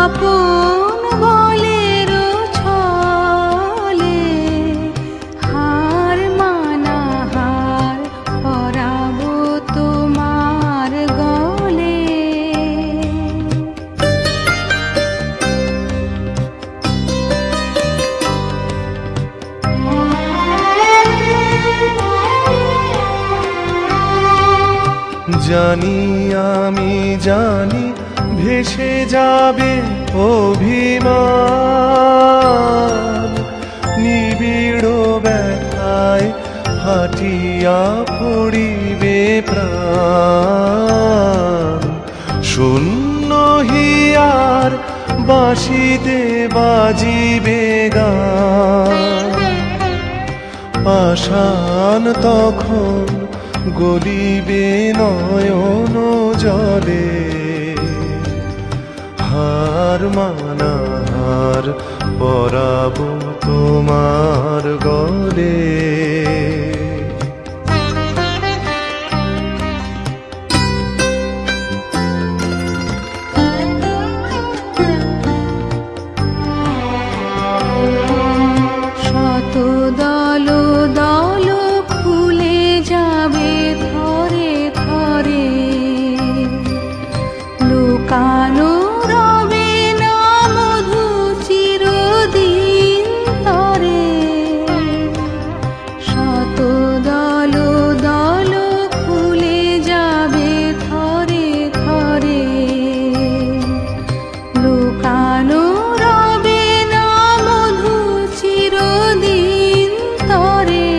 আপন বলের ছলে হার মানা হার পরাবো তোমার গলে। জানি আমি জানি ভেসে যাবে অভিমান, নিবিড় ব্যথায় ফাটিয়া পড়িবে প্রাণ। শূন্য হিয়ার বাঁশিতে বাজিবে গান, পাষাণ তখন গলিবে নয়ন জলে। হার মানা হার পরাবো তোমার গলে। শত দল দল খুলে যাবে থরে থরে, লুকানো রবে না মধু চিরদিন তরে। শত দল দল খুলে যাবে থরে থরে, লুকানো রবে না মধু চিরদিন তরে।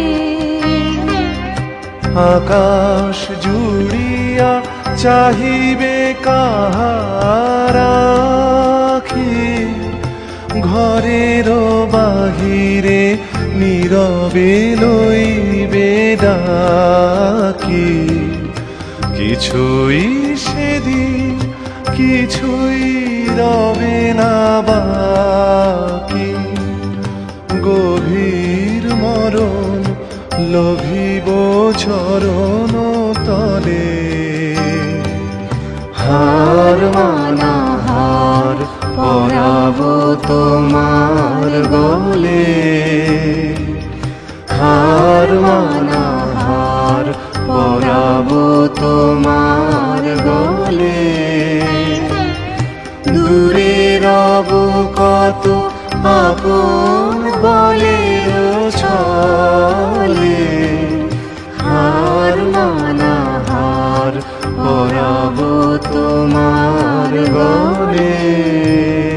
আকাশ জুড়িয়া চাহিবে কাহার আখি, ঘরের বাহিরে নীরবে লইবে ডাকি। কিছুই সেদিন কিছুই রবে না বাকি, গভীর মরণ লভিব চরণ তলে। হার মানা হার পরাবো তোমার গলে। হার মানা হার পরাবো তোমার গলে। দূরে রব কত আপন বলের ছলে, হার মানা হার পরাবো তোমার গলে।